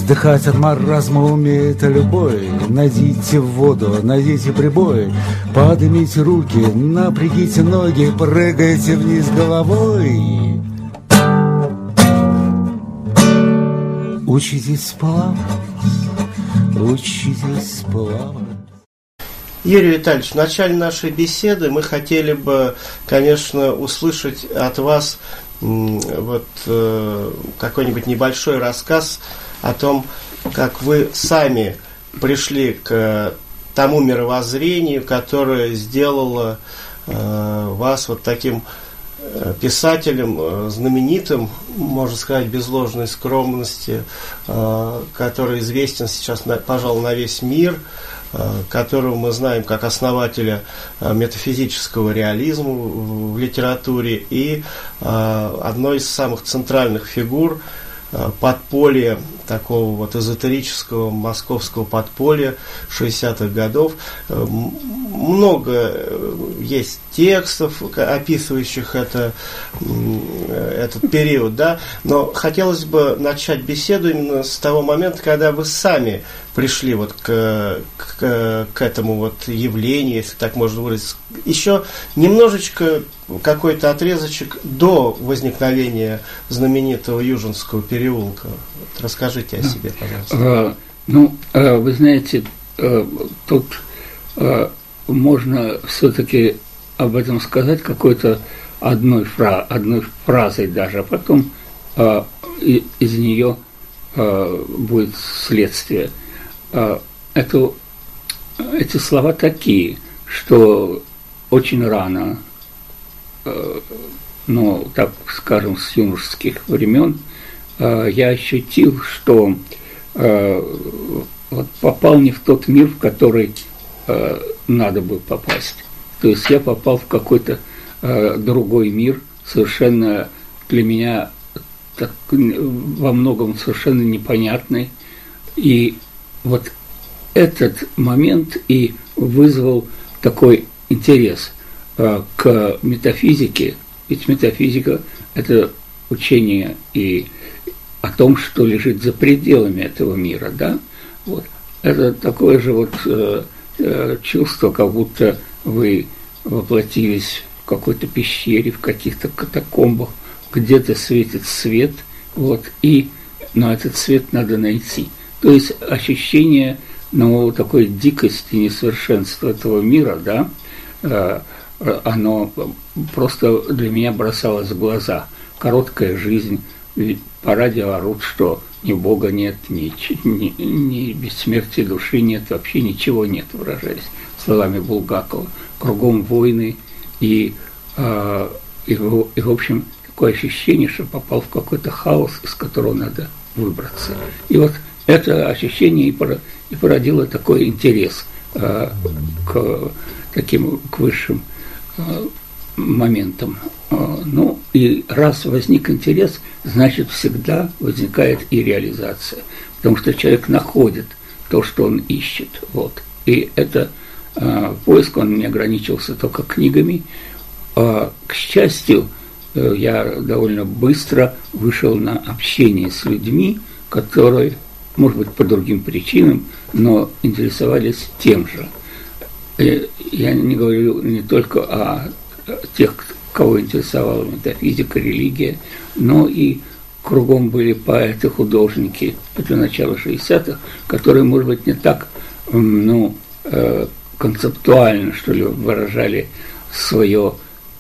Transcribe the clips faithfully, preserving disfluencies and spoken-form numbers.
Вдыхать от маразма умеет любой. Найдите воду, найдите прибой, поднимите руки, напрягите ноги, прыгайте вниз головой. Учитесь плавать, учитесь плавать. Юрий Витальевич, в начале нашей беседы мы хотели бы, конечно, услышать от вас вот э, какой-нибудь небольшой рассказ о том, как вы сами пришли к тому мировоззрению, которое сделало э, вас вот таким э, писателем, э, знаменитым, можно сказать, без ложной скромности, э, который известен сейчас, на, пожалуй, на весь мир, которого мы знаем как основателя метафизического реализма в литературе и одной из самых центральных фигур подполья, такого вот эзотерического московского подполья шестидесятых годов. Много есть текстов, описывающих это, этот период, да, но хотелось бы начать беседу именно с того момента, когда вы сами пришли вот к, к, к этому вот явлению, если так можно выразиться. Еще немножечко какой-то отрезочек до возникновения знаменитого Южинского переулка. Вот расскажите о себе, пожалуйста. Ну, вы знаете, тут можно все-таки об этом сказать какой-то одной, фра- одной фразой даже, а потом из нее будет следствие. Это, эти слова такие, что очень рано, ну, так скажем, с юношеских времен, я ощутил, что вот попал не в тот мир, в который надо бы попасть. То есть я попал в какой-то другой мир, совершенно для меня так, во многом совершенно непонятный. И вот этот момент и вызвал такой интерес э, к метафизике, ведь метафизика – это учение и о том, что лежит за пределами этого мира, да? Вот. Это такое же вот э, э, чувство, как будто вы воплотились в какой-то пещере, в каких-то катакомбах, где-то светит свет, вот, и, но этот свет надо найти. То есть ощущение, ну, такой дикости, несовершенства этого мира, да, э, оно просто для меня бросалось в глаза. Короткая жизнь, ведь по радио орут, что ни Бога нет, ни, ни, ни бессмертия души нет, вообще ничего нет, выражаясь словами Булгакова. Кругом войны и, э, и, и, в общем, такое ощущение, что попал в какой-то хаос, из которого надо выбраться. И вот это ощущение и породило такой интерес э, к таким к высшим э, моментам. Э, ну, и раз возник интерес, значит, всегда возникает и реализация. Потому что человек находит то, что он ищет. Вот. И это э, поиск, он не ограничивался только книгами. Э, к счастью, э, я довольно быстро вышел на общение с людьми, которые, может быть, по другим причинам, но интересовались тем же. Я не говорю не только о тех, кого интересовала метафизика, религия, но и кругом были поэты, художники, это начало шестидесятых, которые, может быть, не так, ну, концептуально, что ли, выражали свое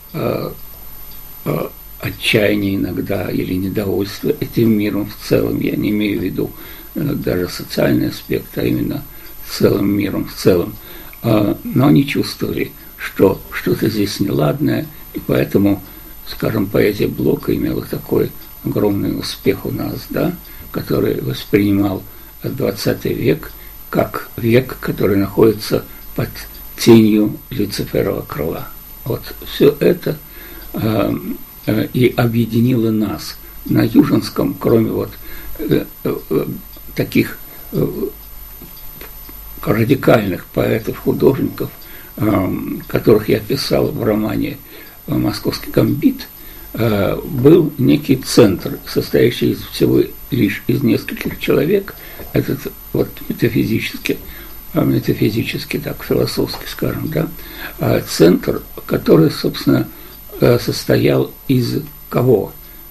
отчаяние иногда или недовольство этим миром в целом. Я не имею в виду даже социальный аспект, а именно целым миром в целом. Но они чувствовали, что что-то здесь неладное, и поэтому, скажем, поэзия Блока имела такой огромный успех у нас, да, который воспринимал двадцатый век как век, который находится под тенью Люциферова крыла. Вот все это э, э, и объединило нас. На Южинском, кроме вот э, э, таких э, радикальных поэтов, художников, э, которых я писал в романе «Московский гамбит», э, был некий центр, состоящий из всего лишь из нескольких человек. этот вот метафизический, метафизически, так, философски, скажем, да, центр, который, собственно, состоял из кого?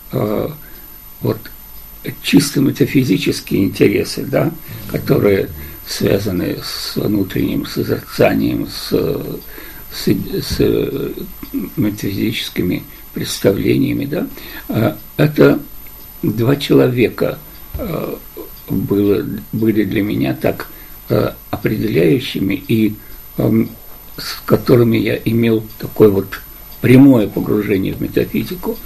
Вот чисто метафизические интересы, да, которые связаны с внутренним созерцанием, с, с, с метафизическими представлениями, да, это два человека было, были для меня так определяющими и с которыми я имел такое вот прямое погружение в метафизику.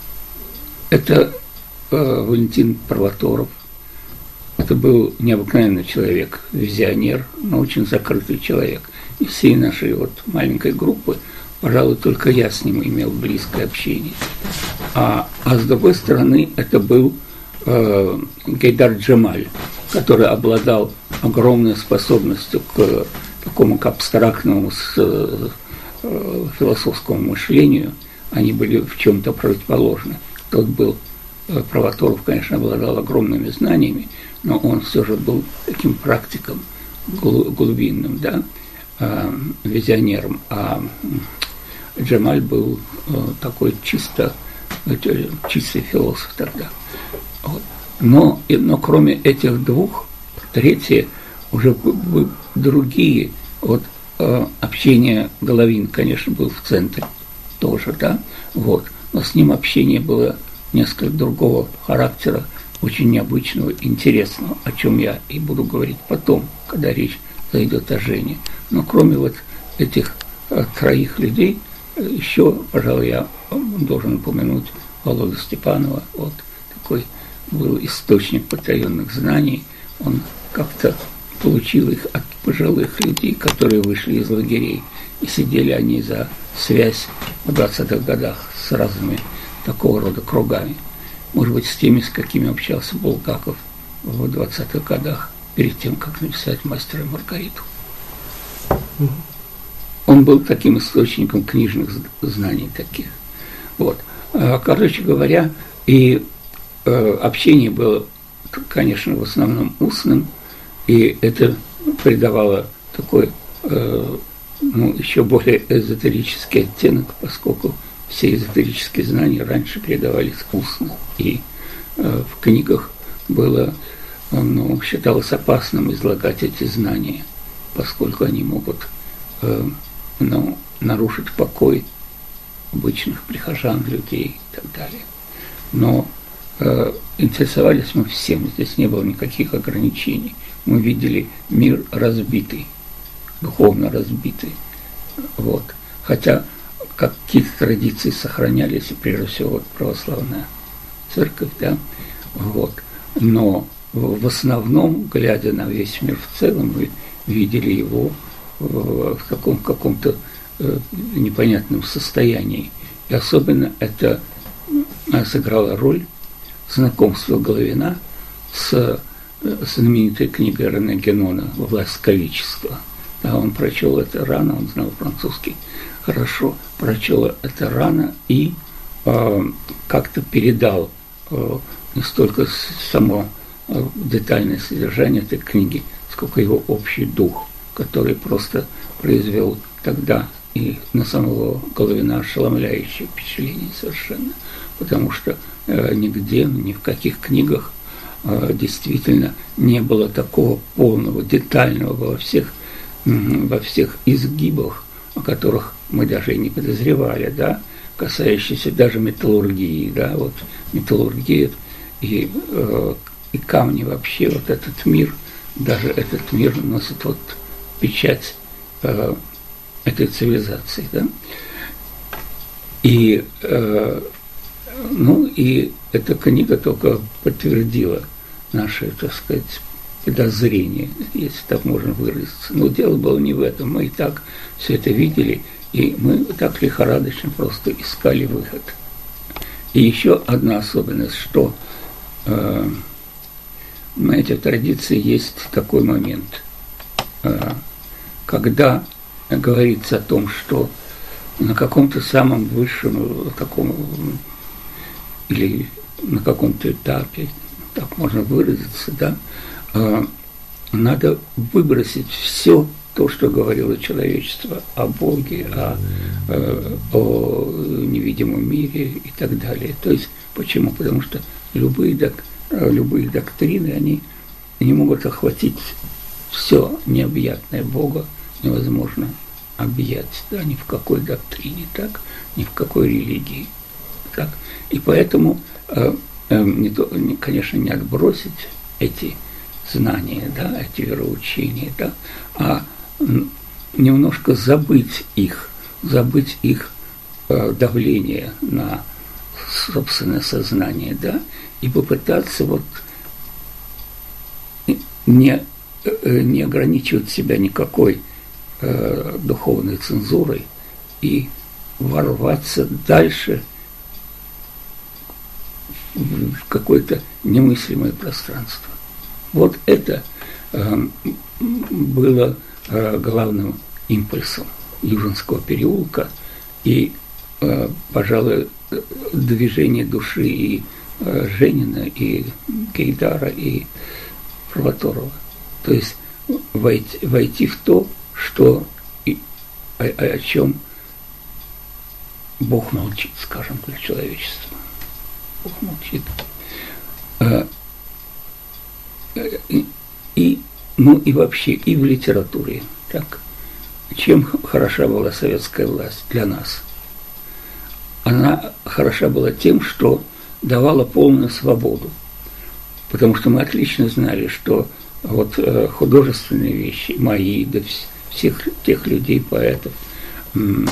Это Валентин Провоторов. Это был необыкновенный человек, визионер, но очень закрытый человек. Из всей нашей вот маленькой группы, пожалуй, только я с ним имел близкое общение. А, а с другой стороны, это был э, Гайдар Джемаль, который обладал огромной способностью к такому к абстрактному с, э, философскому мышлению. Они были в чем-то противоположны. Тот был, э, Провоторов, конечно, обладал огромными знаниями, но он все же был таким практиком глубинным, да, э, визионером. А Джемаль был э, такой чисто, э, чистый философ тогда. Вот. Но, но кроме этих двух, третьи уже другие. Вот э, общение Головин, конечно, был в центре тоже, да, вот. Но с ним общение было несколько другого характера, очень необычного, интересного, о чем я и буду говорить потом, когда речь зайдет о Жене. Но кроме вот этих э, троих людей, еще, пожалуй, я должен упомянуть Володю Степанова. Вот такой был источник потаенных знаний. Он как-то получил их от пожилых людей, которые вышли из лагерей. И сидели они за связь в двадцатых годах с разными такого рода кругами. Может быть, с теми, с какими общался Булгаков в двадцатых годах, перед тем, как написать «Мастера и Маргариту». Он был таким источником книжных знаний таких. Вот. Короче говоря, и э, общение было, конечно, в основном устным, и это придавало такой, э, ну, еще более эзотерический оттенок, поскольку все эзотерические знания раньше передавались устно, и э, в книгах было, э, ну, считалось опасным излагать эти знания, поскольку они могут э, ну, нарушить покой обычных прихожан, людей и так далее. Но э, интересовались мы всем, здесь не было никаких ограничений. Мы видели мир разбитый, духовно разбитый. Вот. Хотя какие-то традиции сохранялись, и прежде всего вот православная церковь, да, вот. Но в основном, глядя на весь мир в целом, мы видели его в каком, каком-то э, непонятном состоянии. И особенно это э, сыграло роль знакомства Головина с э, знаменитой книгой Рене Генона «Власть количества». Да, он прочел это рано, он знал французский хорошо, прочел это рано и э, как-то передал э, не столько само э, детальное содержание этой книги, сколько его общий дух, который просто произвел тогда и на самого Головина ошеломляющее впечатление совершенно, потому что э, нигде, ни в каких книгах э, действительно не было такого полного, детального во всех, э, во всех изгибах, о которых мы даже и не подозревали, да, касающиеся даже металлургии, да, вот металлургия и, э, и камни вообще, вот этот мир, даже этот мир носит вот печать э, этой цивилизации, да. И, э, ну, и эта книга только подтвердила наши, так сказать, подозрения, если так можно выразиться. Но дело было не в этом. Мы и так все это видели, и мы так лихорадочно просто искали выход. И еще одна особенность, что э, на этой традиции есть такой момент, э, когда говорится о том, что на каком-то самом высшем таком или на каком-то этапе, так можно выразиться, да, э, надо выбросить все то, что говорило человечество о Боге, о, э, о невидимом мире и так далее. То есть, почему? Потому что любые, док, любые доктрины, они не могут охватить все необъятное Бога, невозможно объять, да, ни в какой доктрине, так, ни в какой религии. Так. И поэтому, э, э, не то, не, конечно, не отбросить эти знания, да, эти вероучения, да, а немножко забыть их, забыть их э, давление на собственное сознание, да, и попытаться вот не, э, не ограничивать себя никакой э, духовной цензурой и ворваться дальше в какое-то немыслимое пространство. Вот это э, было э, главным импульсом Южинского переулка и, э, пожалуй, движение души и э, Женина, и Гейдара, и Провоторова. То есть войти, войти в то, что и, о, о чем Бог молчит, скажем, для человечества. Бог молчит. Э, И, и, ну и вообще, и в литературе. Так. Чем хороша была советская власть для нас? Она хороша была тем, что давала полную свободу. Потому что мы отлично знали, что вот э, художественные вещи, мои, да всех тех людей, поэтов, э,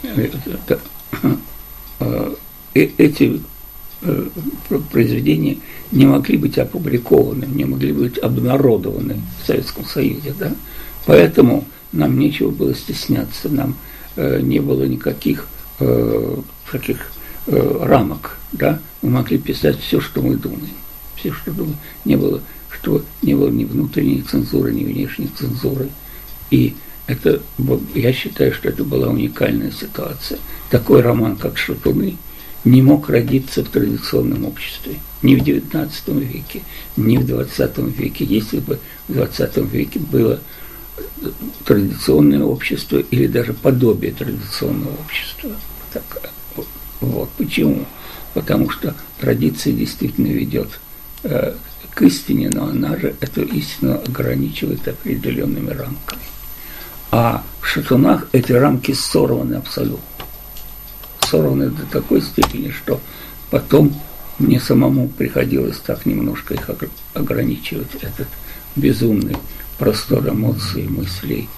э, э, эти произведения не могли быть опубликованы, не могли быть обнародованы в Советском Союзе, да? Поэтому нам нечего было стесняться, нам э, не было никаких э, таких э, рамок, да? Мы могли писать все, что мы думаем, все, что думаем. Не было, что не было ни внутренней цензуры, ни внешней цензуры. И это, я считаю, что это была уникальная ситуация. Такой роман, как «Шатуны», не мог родиться в традиционном обществе. Ни в девятнадцатом веке, ни в двадцатом веке. Если бы в двадцатом веке было традиционное общество или даже подобие традиционного общества. Так, вот почему? Потому что традиция действительно ведет э, к истине, но она же эту истину ограничивает определенными рамками. А в «Шатунах» эти рамки сорваны абсолютно. Сорваны до такой степени, что потом мне самому приходилось так немножко их ограничивать, этот безумный простор эмоций, мыслей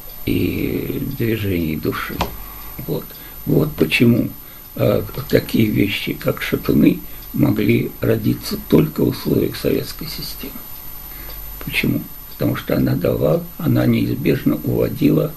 и движений души. Вот, вот почему э, такие вещи, как «Шатуны», могли родиться только в условиях советской системы. Почему? Потому что она давала, она неизбежно уводила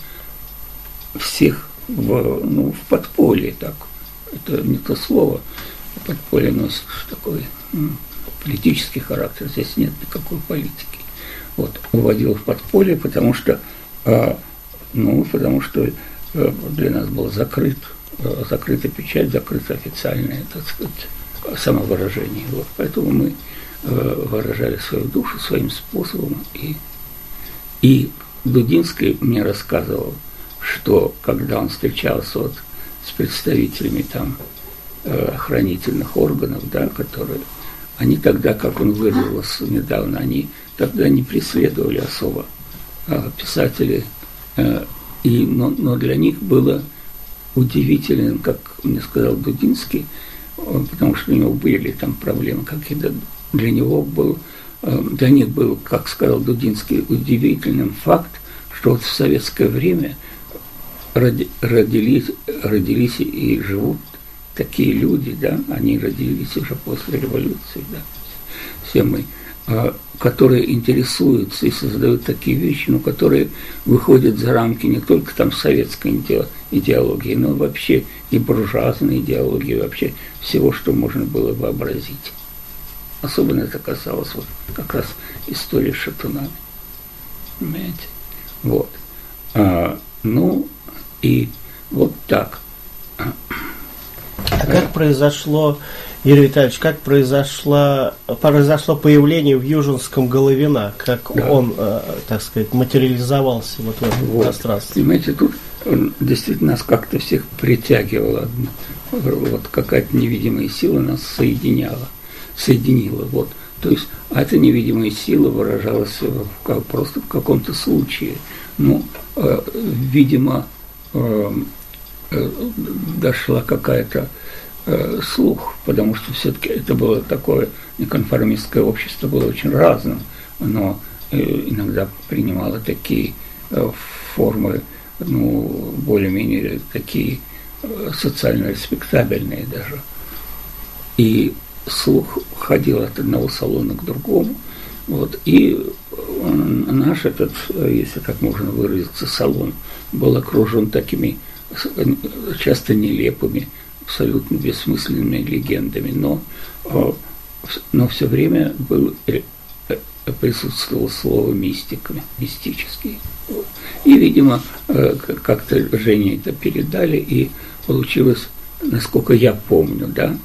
всех в, ну, в подполье, так, это не то слово, подполье носит такой м, политический характер, здесь нет никакой политики. Вот, уводил в подполье, потому что, э, ну, потому что э, для нас был закрыт, э, закрыта печать, закрыто официальное, так сказать, самовыражение. Вот, поэтому мы э, выражали свою душу своим способом. И, и Дудинский мне рассказывал, что когда он встречался вот с представителями там э, охранительных органов, да, которые, они тогда, как он выразился недавно, они тогда не преследовали особо э, писателей, э, и, но, но для них было удивительным, как мне сказал Дудинский, э, потому что у него были там проблемы какие-то, для него был, э, для них был, как сказал Дудинский, удивительным факт, что вот в советское время Родились, родились и живут такие люди, да, они родились уже после революции, да, все мы, которые интересуются и создают такие вещи, но которые выходят за рамки не только там советской идеологии, но вообще и буржуазной идеологии, вообще всего, что можно было вообразить. Особенно это касалось вот как раз истории с шатунами. Понимаете? Вот. А, ну, и вот так. А как произошло Юрий Витальевич, как произошло, произошло появление в Южинском Головина? Как да. он, э, так сказать, материализовался вот в этом вот. пространстве? Понимаете, тут действительно нас как-то всех притягивало. Вот какая-то невидимая сила нас соединяла. Соединила. Вот. То есть, а эта невидимая сила выражалась в, как, просто в каком-то случае. Ну, э, видимо, э, э, дошла какая-то слух, потому что все-таки это было такое неконформистское общество, было очень разным, но иногда принимало такие формы, ну, более-менее такие социально респектабельные даже. И слух ходил от одного салона к другому, вот, и наш этот, если так можно выразиться, салон был окружен такими часто нелепыми, абсолютно бессмысленными легендами, но, но все время был, присутствовало слово мистиками, мистические. И, видимо, как-то Жене это передали, и получилось, насколько я помню, да,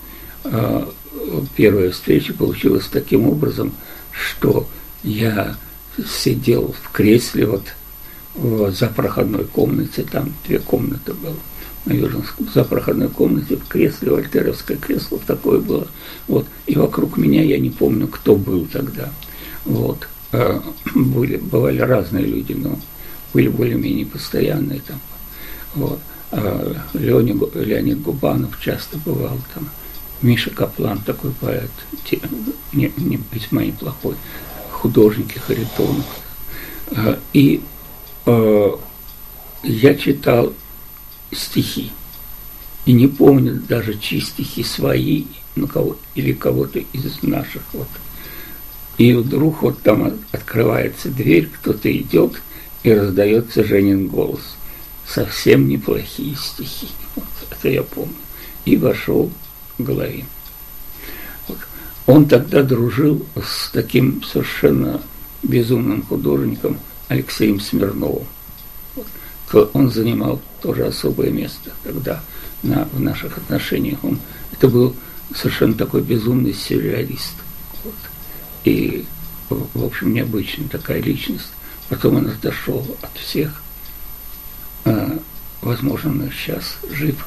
первая встреча получилась таким образом, что я сидел в кресле вот в запроходной комнате, там две комнаты было, на Южинском, за проходной комнате, в кресле, вольтеровское кресло такое было, вот, и вокруг меня, я не помню, кто был тогда, вот, были, бывали разные люди, но были более-менее постоянные там, вот, Леонид, Леонид Губанов часто бывал там, Миша Каплан, такой поэт, не, не, весьма неплохой, художник Харитонов, и э, я читал стихи. И не помню даже, чьи стихи свои, ну, кого, или кого-то из наших. Вот. И вдруг вот там открывается дверь, кто-то идет, и раздается Женин голос. Совсем неплохие стихи. Вот, это я помню. И вошел Головин. Вот. Он тогда дружил с таким совершенно безумным художником Алексеем Смирновым. Вот. Он занимал тоже особое место, когда на, в наших отношениях он, это был совершенно такой безумный сюрреалист. Вот. И, в общем, необычная такая личность. Потом он отошел от всех. А, возможно, он сейчас жив.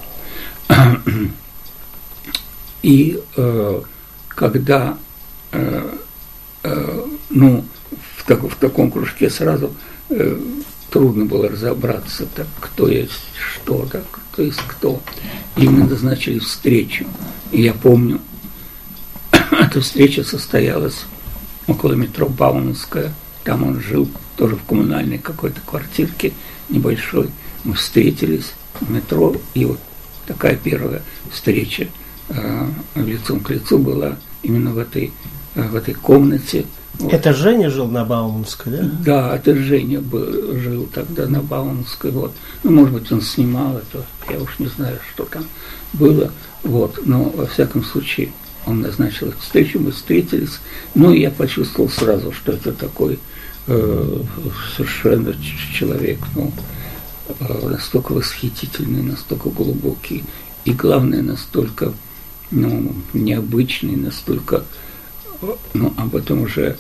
И э, когда э, э, ну, в, так, в таком кружке сразу э, трудно было разобраться, так, кто есть что, так, кто есть кто. И мы назначили встречу. И я помню, эта встреча состоялась около метро Бауманская. Там он жил, тоже в коммунальной какой-то квартирке небольшой. Мы встретились в метро, и вот такая первая встреча э, лицом к лицу была именно в этой, э, в этой комнате. Вот. Это Женя жил на Бауманской, да? Да, это Женя был, жил тогда на Бауманской. Вот. Ну, может быть, он снимал это, я уж не знаю, что там было. Вот. Но, во всяком случае, он назначил встречу, мы встретились. Ну, и я почувствовал сразу, что это такой э, совершенно человек, ну, э, настолько восхитительный, настолько глубокий. И, главное, настолько, ну, необычный, настолько... Ну, об этом уже,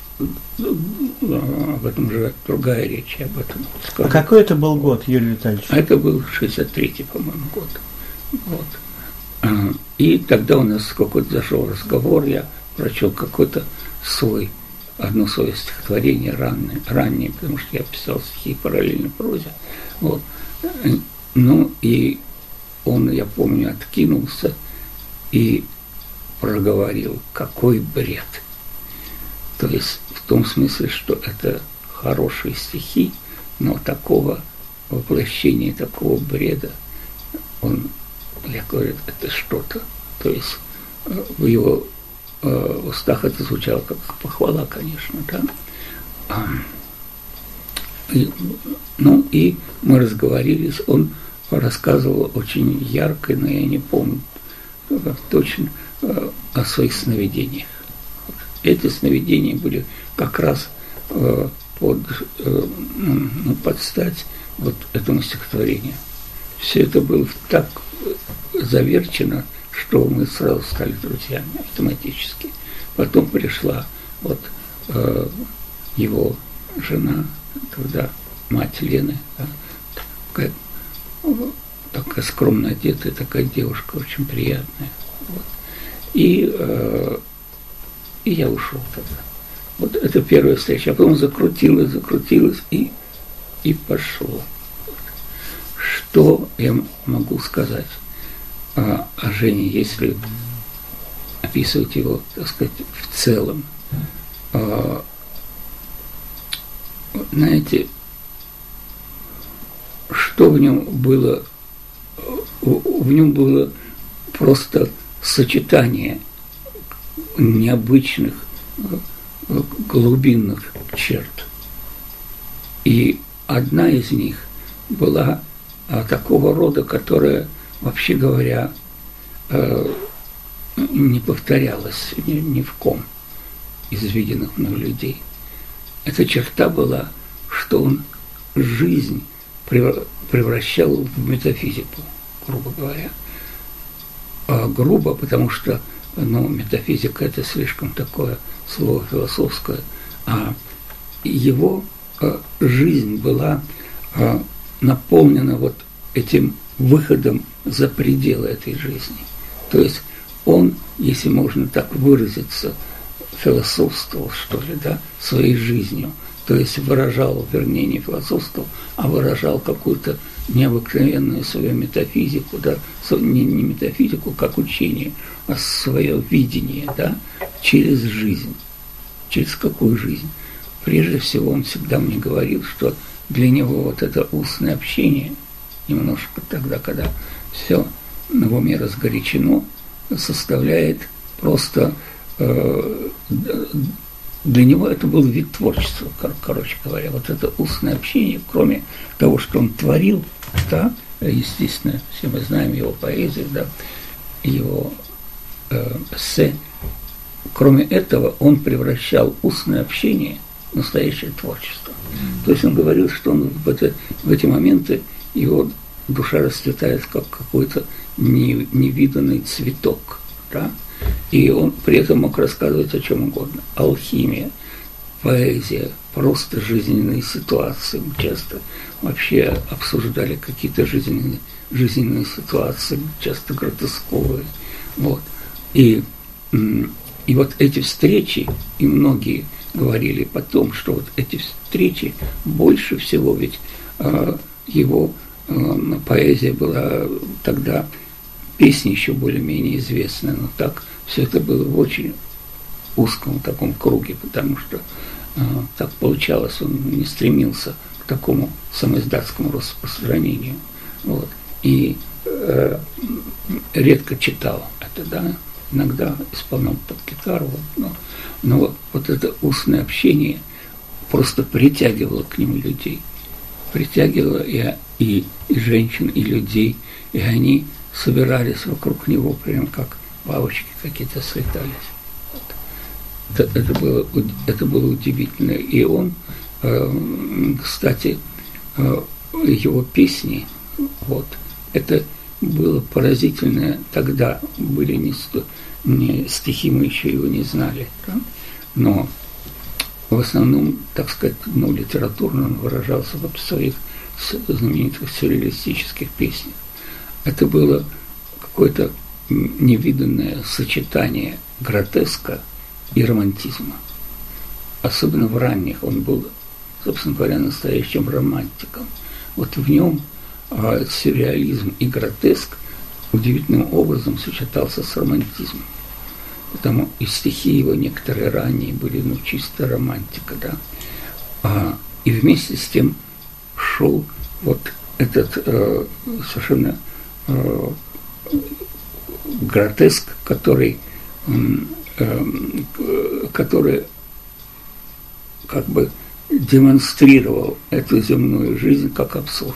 об этом уже другая речь, об этом скажу. А какой это был год, Юрий Витальевич? А это был шестьдесят третий, по-моему, год. Вот. И тогда у нас какой-то зашел разговор, я прочел какой-то свой, одно свое стихотворение раннее, раннее, потому что я писал стихи параллельно прозе. Вот. Ну, и он, я помню, откинулся и проговорил, какой бред. То есть в том смысле, что это хорошие стихи, но такого воплощения, такого бреда, он, я говорю, это что-то. То есть в его э, устах это звучало как похвала, конечно, да. А, и, ну и мы разговорились, он рассказывал очень ярко, но я не помню точно, о своих сновидениях. Эти сновидения были как раз э, под, э, ну, под стать вот этому стихотворению. Все это было так заверчено, что мы сразу стали друзьями автоматически. Потом пришла вот э, его жена, тогда мать Лены, да, такая, такая скромно одетая, такая девушка, очень приятная. Вот. И, э, и я ушел тогда. Вот это первая встреча. А потом закрутилась, закрутилась и, и пошло. Что я могу сказать о, о Жене, если описывать его, так сказать, в целом? А, знаете, что в нем было? В, в нем было просто сочетание необычных глубинных черт. И одна из них была а, такого рода, которая, вообще говоря, э, не повторялась ни, ни в ком из виденных мной людей. Эта черта была, что он жизнь превращал в метафизику, грубо говоря. А грубо, потому что ну, метафизика – это слишком такое слово философское, а его а, жизнь была а, наполнена вот этим выходом за пределы этой жизни. То есть он, если можно так выразиться, философствовал, что ли, да, своей жизнью, то есть выражал, вернее, не философствовал, а выражал какую-то необыкновенную свою метафизику, да, не, не метафизику как учение, а свое видение, да, через жизнь. Через какую жизнь? Прежде всего, он всегда мне говорил, что для него вот это устное общение, немножко тогда, когда все в уме разгорячено, составляет просто... Э, для него это был вид творчества, кор- короче говоря. Вот это устное общение, кроме того, что он творил, да, естественно, все мы знаем его поэзию, да, его э, эссе. Кроме этого, он превращал устное общение в настоящее творчество. Mm-hmm. То есть он говорил, что он в, это, в эти моменты его душа расцветает как какой-то не, невиданный цветок, да? И он при этом мог рассказывать о чем угодно. Алхимия, поэзия, просто жизненные ситуации. Мы часто вообще обсуждали какие-то жизненные, жизненные ситуации, часто гротесковые. Вот. И, и вот эти встречи, и многие говорили потом, что вот эти встречи больше всего, ведь э, его э, поэзия была тогда, песни еще более-менее известны, но так все это было в очень узком таком круге, потому что э, так получалось, он не стремился к такому самоиздатскому распространению. Вот. И э, редко читал это, да, иногда исполнял под гитару, вот, но, но вот, вот это устное общение просто притягивало к нему людей, притягивало и, и, и женщин, и людей, и они собирались вокруг него, прям как бабочки какие-то слетались. Вот. Это, это, было, это было удивительно. И он, э, кстати, э, его песни, вот, это было поразительно. Тогда были не, не стихи, мы еще его не знали, да? Но в основном, так сказать, ну, литературно он выражался в своих знаменитых сюрреалистических песнях. Это было какое-то невиданное сочетание гротеска и романтизма. Особенно в ранних он был, собственно говоря, настоящим романтиком. Вот в нем а, сюрреализм и гротеск удивительным образом сочетался с романтизмом. Потому и стихи его некоторые ранние были, ну, чисто романтика, да. А, и вместе с тем шел вот этот э, совершенно э, гротеск, который, э, который как бы демонстрировал эту земную жизнь как абсурд.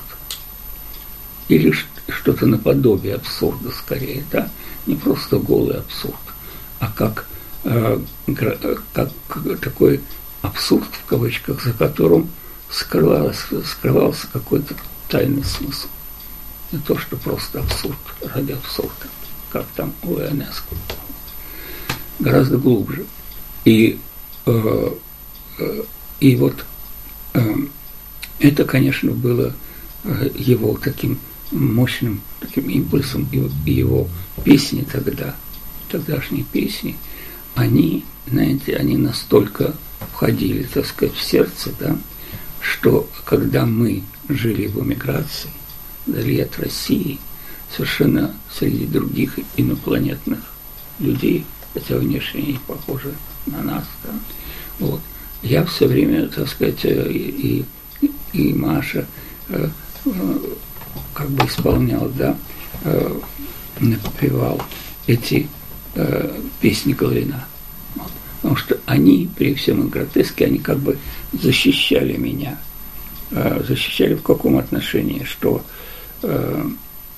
Или что-то наподобие абсурда скорее, да? Не просто голый абсурд, а как, э, как такой абсурд, в кавычках, за которым скрывался, скрывался какой-то тайный смысл. Не то, что просто абсурд ради абсурда, как там у Ионеско. Гораздо глубже. И, э, э, и вот э, это, конечно, было э, его таким мощным таким импульсом, и, и его песни тогда, тогдашние песни, они, знаете, они настолько входили, так сказать, в сердце, да, что когда мы жили в эмиграции, вдали от России, совершенно среди других инопланетных людей, хотя внешне они похожи на нас, да, вот, я все время, так сказать, и, и, и Маша э, э, как бы исполнял, да, э, напевал эти э, песни Головина. Вот. Потому что они, при всем их гротеске, они как бы защищали меня. Э, защищали в каком отношении? Что, э,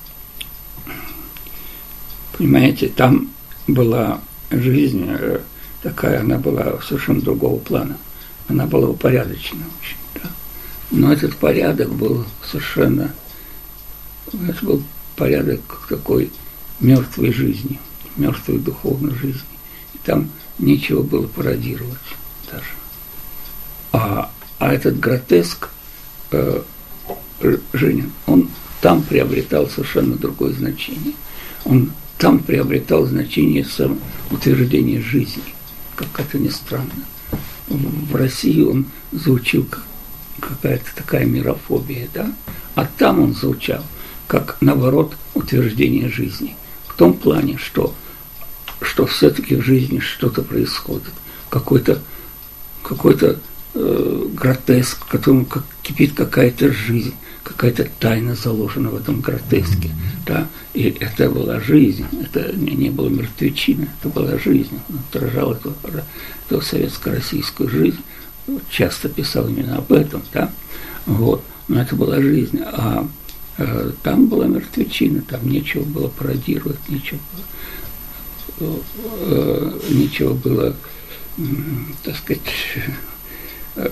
понимаете, там была жизнь э, такая, она была совершенно другого плана. Она была упорядочена очень, да. Но этот порядок был совершенно... Это был порядок такой мертвой жизни, мертвой духовной жизни. И там нечего было пародировать даже. А, а этот гротеск, э, Женин, он там приобретал совершенно другое значение. Он там приобретал значение самоутверждения жизни, как это ни странно. В России он звучил как какая-то такая мирофобия, да? А там он звучал как, наоборот, утверждение жизни. В том плане, что, что все-таки в жизни что-то происходит. Какой-то, какой-то э, гротеск, в котором как, кипит какая-то жизнь, какая-то тайна заложена в этом гротеске. Да? И это была жизнь, это не, не было мертвечины, это была жизнь. Он отражал эту, эту советско-российскую жизнь, часто писал именно об этом. Да? Вот. Но это была жизнь. А там была мертвечина, там нечего было пародировать, нечего было, э, нечего было, так сказать, э,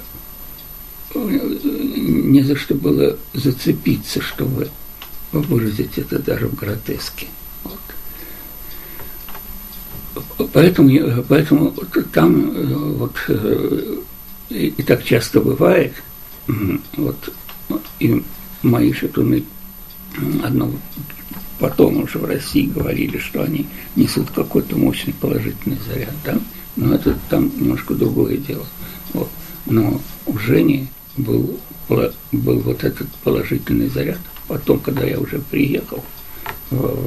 не за что было зацепиться, чтобы выразить это даже в гротеске. Вот. Поэтому, поэтому там вот и, и так часто бывает, вот, и мои шатуны одно потом уже в России говорили, что они несут какой-то мощный положительный заряд, да? Но это там немножко другое дело. Вот. Но у Жени был, был вот этот положительный заряд. Потом, когда я уже приехал э,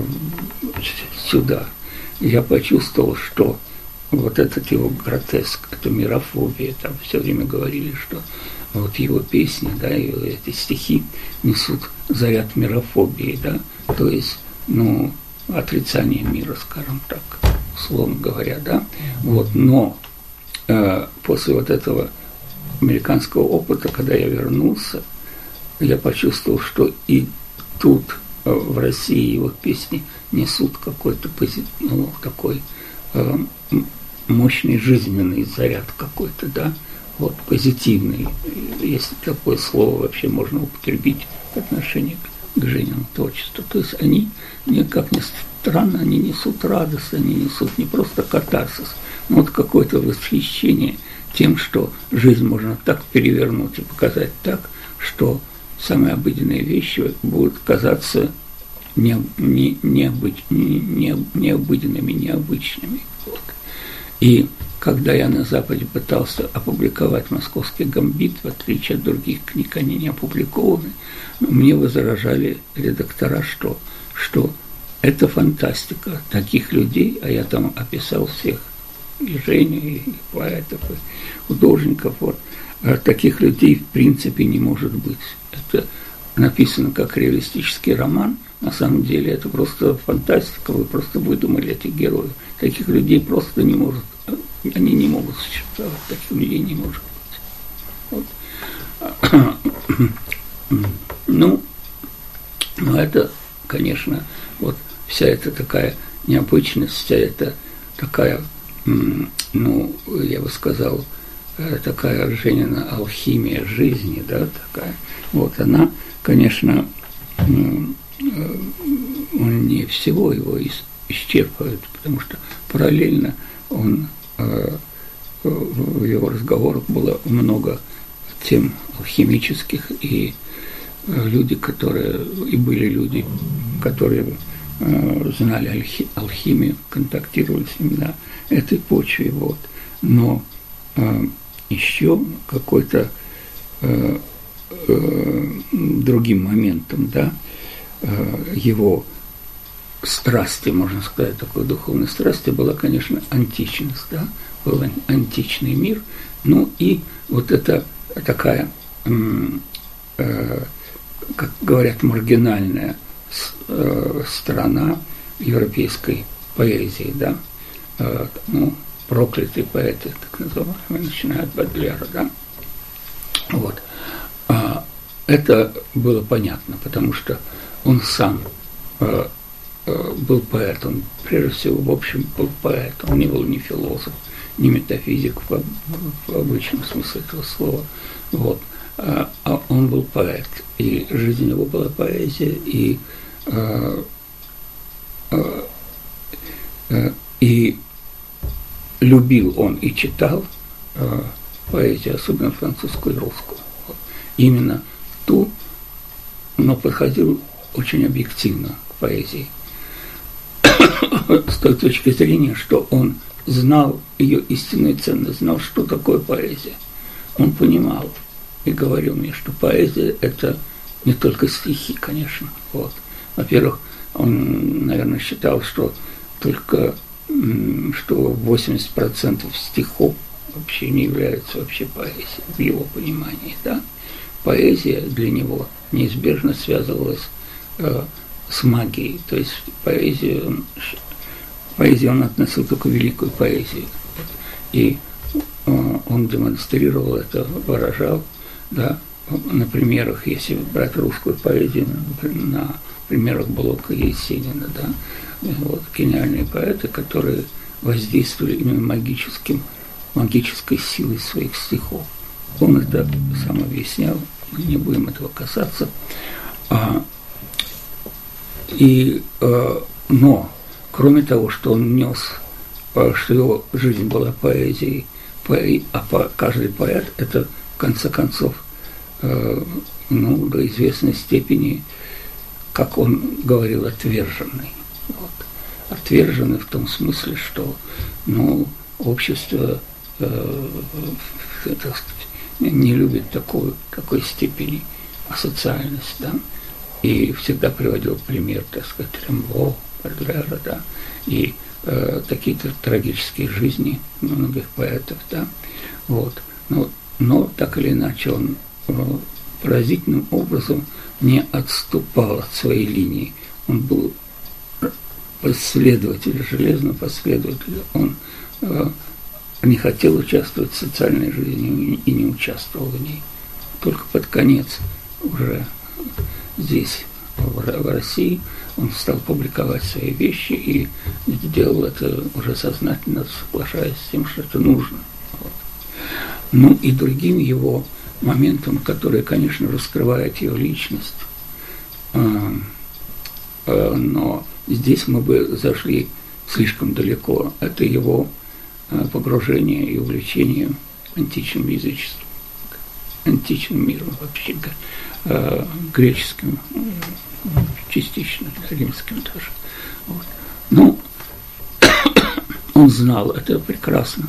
сюда, я почувствовал, что вот этот его гротеск, это мирофобия, там все время говорили, что вот его песни, да, и эти стихи несут заряд мирофобии, да, то есть, ну, отрицание мира, скажем так, условно говоря, да, вот, но э, после вот этого американского опыта, когда я вернулся, я почувствовал, что и тут, э, в России, его песни несут какой-то позитив, ну, такой э, мощный жизненный заряд какой-то, да, вот, позитивный, если такое слово вообще можно употребить в отношении к, к Жениному творчеству. То есть они, как ни странно, они несут радость, они несут не просто катарсис, но вот какое-то восхищение тем, что жизнь можно так перевернуть и показать так, что самые обыденные вещи будут казаться не, не, необыч, не, не, необыденными, необычными. Вот. И когда я на Западе пытался опубликовать «Московский гамбит», в отличие от других книг, они не опубликованы, мне возражали редактора, что, что это фантастика таких людей, а я там описал всех, и Женю, и поэтов, и художников, вот, а таких людей в принципе не может быть. Это написано как реалистический роман, на самом деле это просто фантастика, вы просто выдумали этих героев. Таких людей просто не может, они не могут существовать, таких людей не может быть. Вот. Ну, ну, это, конечно, вот вся эта такая необычность, вся эта такая, ну, я бы сказал, такая Женина алхимия жизни, да, такая, вот она, конечно, не всего его исчерпывает, потому что параллельно он, э, в его разговорах было много тем алхимических, и э, люди, которые, и были люди, которые э, знали алхи, алхимию, контактировали с ним на этой почве, вот. Но э, еще какой-то э, э, другим моментом, да, э, его страсти, можно сказать, такой духовной страсти была, конечно, античность, да, был античный мир, ну и вот это такая, э, как говорят, маргинальная э, сторона европейской поэзии, да, э, ну, проклятые поэты, так называемые, начиная от Бодлера, да, вот. А, это было понятно, потому что он сам э, э, был поэт, он прежде всего, в общем, был поэт, он не был ни философ, ни метафизик в, в обычном смысле этого слова, вот, а, а он был поэт, и жизнь его была поэзия, и э, э, э, и любил он и читал э, поэзию, особенно французскую и русскую. Вот. Именно ту, но подходил очень объективно к поэзии. С той точки зрения, что он знал ее истинную ценность, знал, что такое поэзия. Он понимал и говорил мне, что поэзия – это не только стихи, конечно. Вот. Во-первых, он, наверное, считал, что только что восемьдесят процентов стихов вообще не являются вообще поэзией, в его понимании, да. Поэзия для него неизбежно связывалась э, с магией, то есть поэзию, поэзию он относил только к великой поэзии, и э, он демонстрировал это, выражал, да, на примерах, если брать русскую поэзию, на, на примерах Блока и Есенина, да, вот, гениальные поэты, которые воздействовали именно магическим, магической силой своих стихов. Он это сам объяснял, мы не будем этого касаться. А, и, а, но, кроме того, что он нес, а, что его жизнь была поэзией, поэ, а по, каждый поэт – это, в конце концов, а, ну, до известной степени, как он говорил, отверженный. Вот. Отвержены в том смысле, что, ну, общество э, так сказать, не любит такую, такой степени асоциальность, да, и всегда приводил пример, так сказать, Рембо, Бодлера, да, и э, какие-то трагические жизни многих поэтов, да, вот, но, но так или иначе он э, поразительным образом не отступал от своей линии, он был последователь, железно последователь, он э, не хотел участвовать в социальной жизни и не участвовал в ней. Только под конец уже здесь, в, в России, он стал публиковать свои вещи и сделал это уже сознательно, соглашаясь с тем, что это нужно. Вот. Ну и другим его моментом, который, конечно, раскрывает его личность, э, э, но здесь мы бы зашли слишком далеко. Это его э, погружение и увлечение античным язычеством, античным миром вообще, э, греческим, э, частично, римским тоже. Вот. Ну, он знал это прекрасно.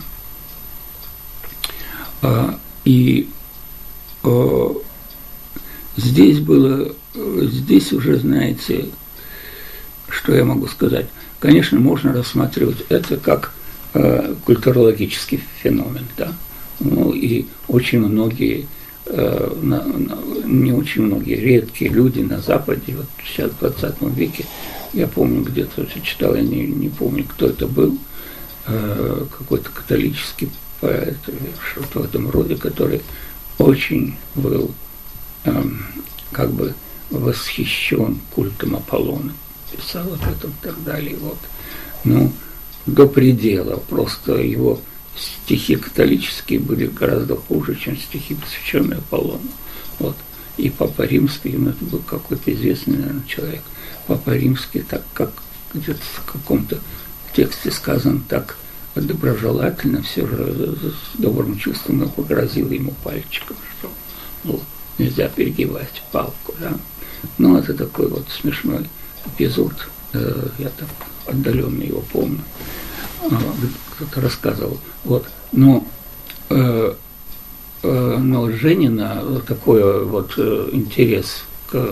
Э, и э, здесь было, здесь уже, знаете, что я могу сказать? Конечно, можно рассматривать это как э, культурологический феномен, да. Ну и очень многие, э, на, на, не очень многие, редкие люди на Западе, вот сейчас в двадцатом веке, я помню, где-то читал, я не, не помню, кто это был, э, какой-то католический поэт, что-то в этом роде, который очень был э, как бы восхищен культом Аполлона. Писал об этом и так далее, вот. Ну, до предела, просто его стихи католические были гораздо хуже, чем стихи, посвященные Аполлону, вот. И Папа Римский, ну, это был какой-то известный, наверное, человек, Папа Римский, так как где-то в каком-то тексте сказано так доброжелательно, все же с добрым чувством, но погрозил ему пальчиком, что ну, нельзя перегибать палку, да. Ну, это такой вот смешной эпизод, я так отдаленно его помню, кто-то рассказывал. Вот. Но, но Женина такой вот интерес к,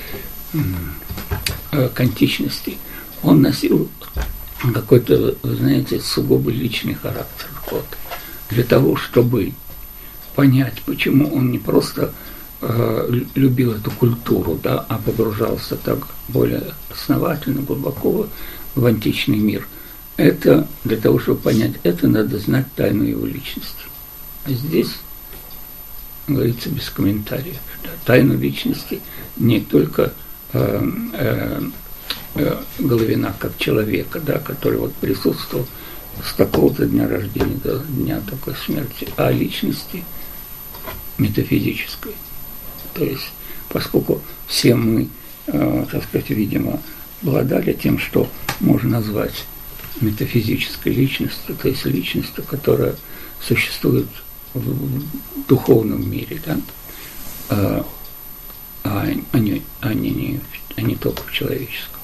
к античности, он носил какой-то, вы знаете, сугубо личный характер. Вот. Для того, чтобы понять, почему он не просто э, любил эту культуру, да, а погружался так более основательно, глубоко в античный мир, это, для того, чтобы понять это, надо знать тайну его личности. А здесь говорится без комментариев. Да, тайну личности не только э, э, э, Головина как человека, да, который вот присутствовал с такого-то дня рождения до дня такой смерти, а личности метафизической. То есть, поскольку все мы, э, так сказать, видимо, обладали тем, что можно назвать метафизической личностью, то есть личностью, которая существует в духовном мире, да, а, а, а, не, а, не, а не только в человеческом,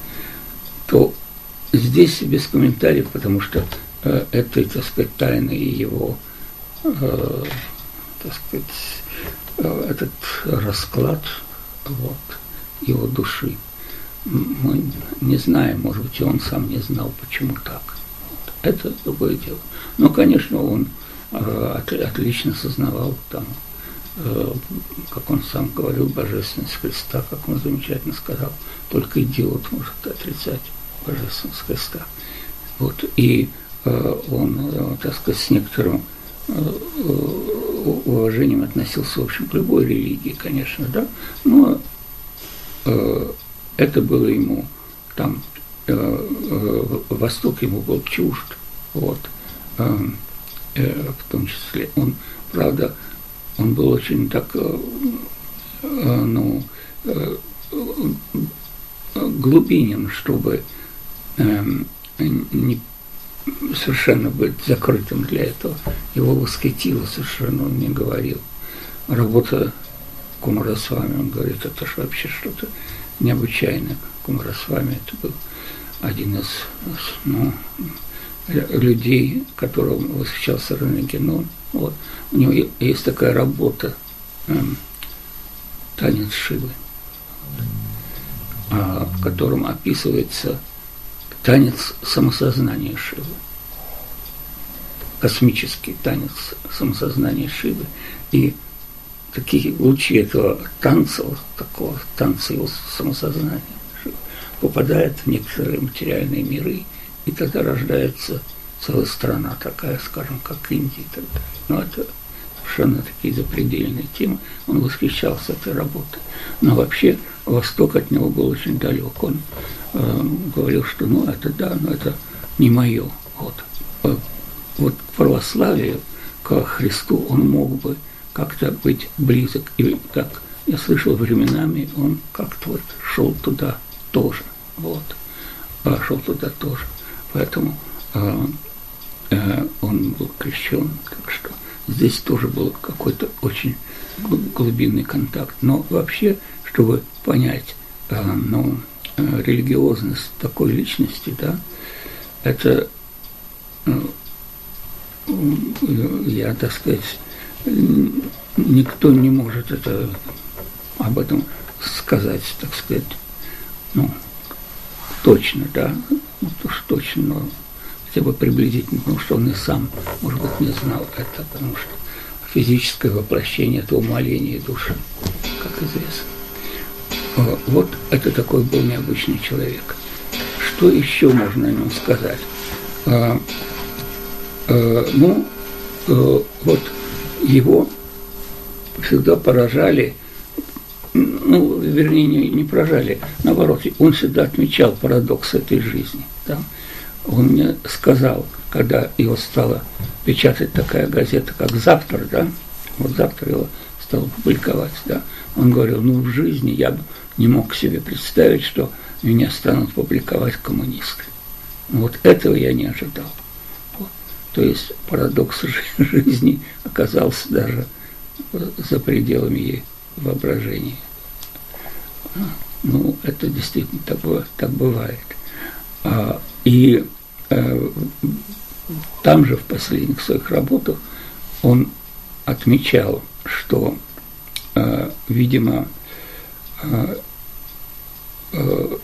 то здесь без комментариев, потому что э, это, так сказать, тайна его, э, так сказать, э, этот расклад вот, его души. Мы не знаем, может быть, и он сам не знал, почему так. Вот. Это другое дело. Но, конечно, он э, от, отлично сознавал там, э, как он сам говорил, божественность Христа, как он замечательно сказал, только идиот может отрицать божественность Христа. Вот. И э, он, э, так сказать, с некоторым э, уважением относился, в общем, к любой религии, конечно, да, но э, это было ему там, э, э, Восток ему был чужд, вот, э, э, в том числе. Он, правда, он был очень так, э, э, ну, э, глубинен, чтобы э, не совершенно быть закрытым для этого. Его восхитило совершенно, он не говорил. Работа Кумарасвами, он говорит, это же вообще что-то необычайное. Кумарасвами это был один из, ну, людей, которым восхищался Ранагенон. Вот. У него есть такая работа э, «Танец Шивы», э, в котором описывается танец самосознания Шивы, космический танец самосознания Шивы. И такие лучи этого танца, такого танца его самосознания попадают в некоторые материальные миры, и тогда рождается целая страна такая, скажем, как Индия и так далее. Но это совершенно такие запредельные темы. Он восхищался этой работой. Но вообще Восток от него был очень далек. Он э, говорил, что ну это да, но это не мое. Вот. Вот к православию, к Христу он мог бы как-то быть близок. И как я слышал, временами он как-то вот шел туда тоже. Вот. Шел туда тоже. Поэтому э, э, он был крещен. Так что здесь тоже был какой-то очень глубинный контакт. Но вообще, чтобы понять э, ну, э, религиозность такой личности, да, это э, я, так сказать, никто не может это, об этом сказать, так сказать, ну, точно, да, ну, уж точно, но хотя бы приблизительно, потому что он и сам, может быть, не знал это, потому что физическое воплощение – это умаление души, как известно. Вот это такой был необычный человек. Что еще можно о нем сказать? А, а, ну, а, вот его всегда поражали, ну, вернее, не, не поражали, наоборот, он всегда отмечал парадокс этой жизни. Да? Он мне сказал, когда его стала печатать такая газета, как «Завтра», да, вот «Завтра» его стал публиковать, да, он говорил, ну, в жизни я бы не мог себе представить, что меня станут публиковать коммунисты. Вот этого я не ожидал. Вот. То есть парадокс жизни оказался даже за пределами ей воображения. Ну, это действительно так, так бывает. А, и а, там же в последних своих работах он отмечал, что, а, видимо, а, а,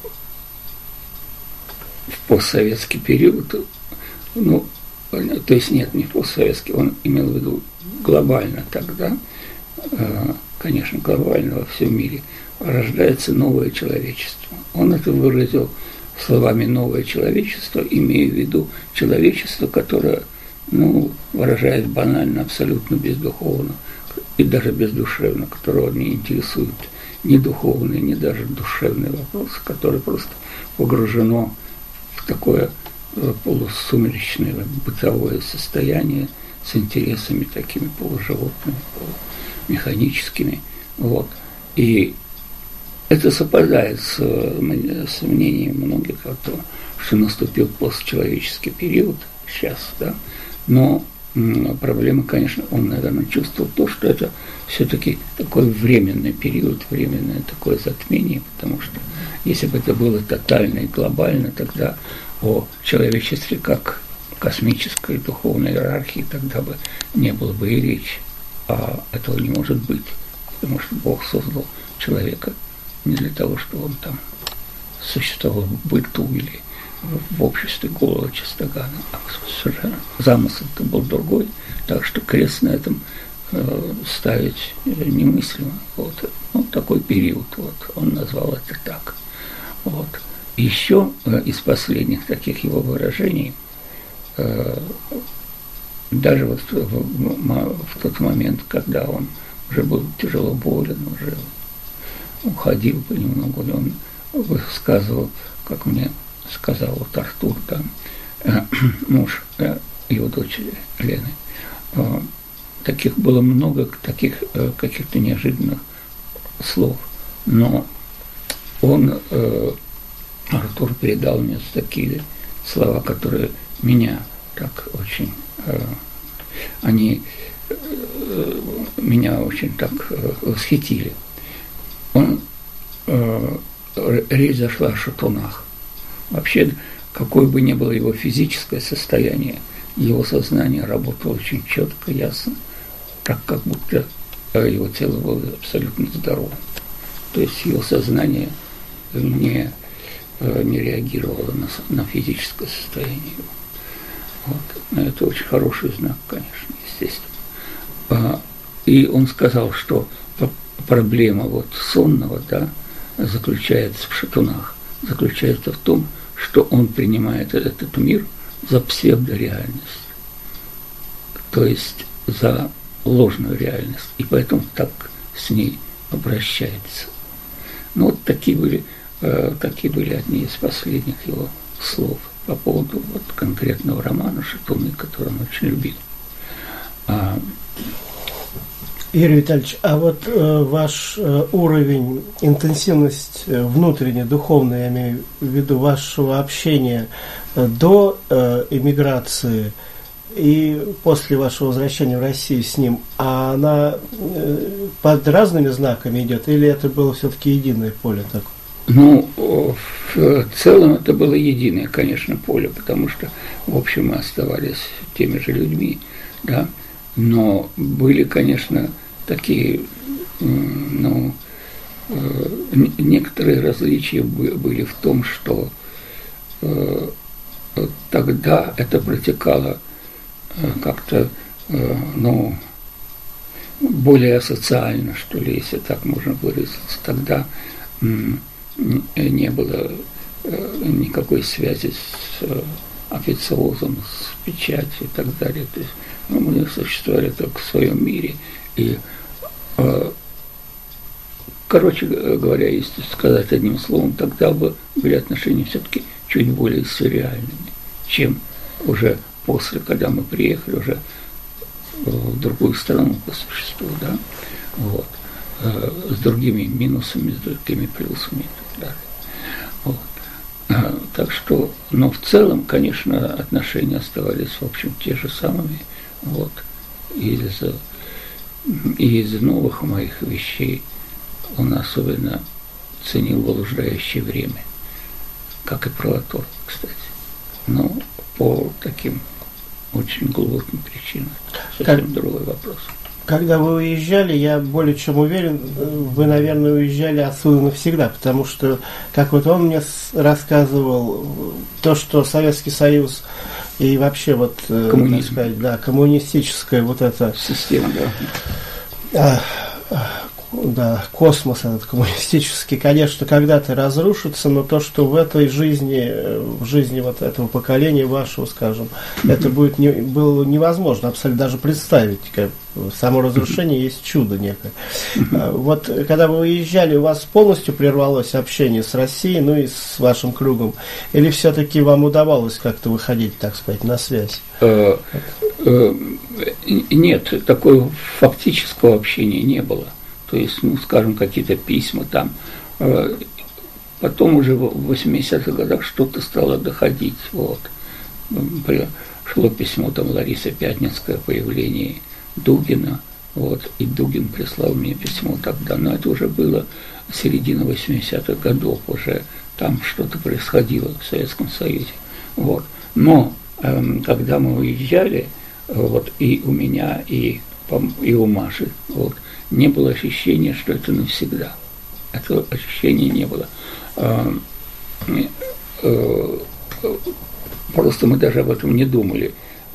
в постсоветский период, ну, то есть нет, не в постсоветский, он имел в виду глобально тогда, а, конечно, глобально во всем мире, рождается новое человечество. Он это выразил словами «новое человечество», имея в виду человечество, которое, ну, выражает банально, абсолютно бездуховно и даже бездушевно, которого не интересует ни духовные, ни даже душевные вопросы, которое просто погружено в такое полусумеречное бытовое состояние с интересами такими полуживотными, полумеханическими. Вот. И это совпадает с, с мнением многих, что наступил постчеловеческий период сейчас, да, но м, проблема, конечно, он, наверное, чувствовал то, что это все-таки такой временный период, временное такое затмение, потому что если бы это было тотально и глобально, тогда о человечестве как космической духовной иерархии тогда бы не было бы и речи, а этого не может быть, потому что Бог создал человека не для того, чтобы он там существовал в быту или в обществе голого чистогана, а совершенно замысел-то был другой, так что крест на этом э, ставить немыслимо. Вот. Ну, такой период, вот, он назвал это так. Вот. Еще э, из последних таких его выражений, э, даже вот в, в, в тот момент, когда он уже был тяжело болен, уже уходил понемногу, он высказывал, как мне сказал вот Артур, там, э, муж э, его дочери Лены, э, таких было много, таких э, каких-то неожиданных слов, но он, э, Артур, передал мне такие слова, которые меня так очень, э, они э, меня очень так э, восхитили. Он, э, речь зашла о шатунах. Вообще, какое бы ни было его физическое состояние, его сознание работало очень четко, ясно, так как будто его тело было абсолютно здоровым. То есть его сознание не, не реагировало на, на физическое состояние. Вот. Это очень хороший знак, конечно, естественно. И он сказал, что проблема вот сонного, да, заключается в шатунах, заключается в том, что он принимает этот мир за псевдореальность, то есть за ложную реальность, и поэтому так с ней обращается. Ну вот такие были, э, такие были одни из последних его слов по поводу вот конкретного романа «Шатуны», который он очень любил. А, Юрий Витальевич, а вот э, ваш э, уровень, интенсивность э, внутренне, духовная, я имею в виду, вашего общения э, до э, эмиграции и после вашего возвращения в Россию с ним, а она э, под разными знаками идет, или это было все-таки единое поле такое? Ну, в целом это было единое, конечно, поле, потому что, в общем, мы оставались теми же людьми, да, но были, конечно, такие, ну, некоторые различия были в том, что тогда это протекало как-то, ну, более асоциально, что ли, если так можно выразиться. Тогда не было никакой связи с официозом, с печатью и так далее. То есть, ну, мы существовали только в своем мире. И, короче говоря, если сказать одним словом, тогда бы были отношения все-таки чуть более сюрреальными, чем уже после, когда мы приехали уже в другую страну по существу, да, вот, с другими минусами, с другими плюсами и так далее. Вот. Так что, но в целом, конечно, отношения оставались, в общем, те же самыми. Вот. Из, и из новых моих вещей он особенно ценил блуждающее время, как и правоторг, кстати. Но по таким очень глубоким причинам. Совсем как, другой вопрос. Когда вы уезжали, я более чем уверен, вы, наверное, уезжали отсюда навсегда, потому что, как вот он мне рассказывал, то, что Советский Союз и вообще вот, так сказать, да, коммунистическая вот эта система, да. А, да, космос этот коммунистический, конечно, когда-то разрушится, но то, что в этой жизни, в жизни вот этого поколения вашего, скажем, mm-hmm. это будет не, было невозможно абсолютно даже представить. Как само разрушение mm-hmm. есть чудо некое. Mm-hmm. Вот когда вы уезжали, у вас полностью прервалось общение с Россией, ну и с вашим кругом, или все-таки вам удавалось как-то выходить, так сказать, на связь? Нет, такого фактического общения не было. То есть, ну, скажем, какие-то письма там. Потом уже в восьмидесятых годах что-то стало доходить. Вот. Пришло письмо там Ларисы Пятницкой о появлении Дугина. Вот. И Дугин прислал мне письмо тогда. Но это уже было середина восьмидесятых годов. Уже там что-то происходило в Советском Союзе. Вот. Но эм, когда мы уезжали, вот, и у меня, и, и у Маши, вот, не было ощущения, что это навсегда. Этого ощущения не было. Просто мы даже об этом не думали.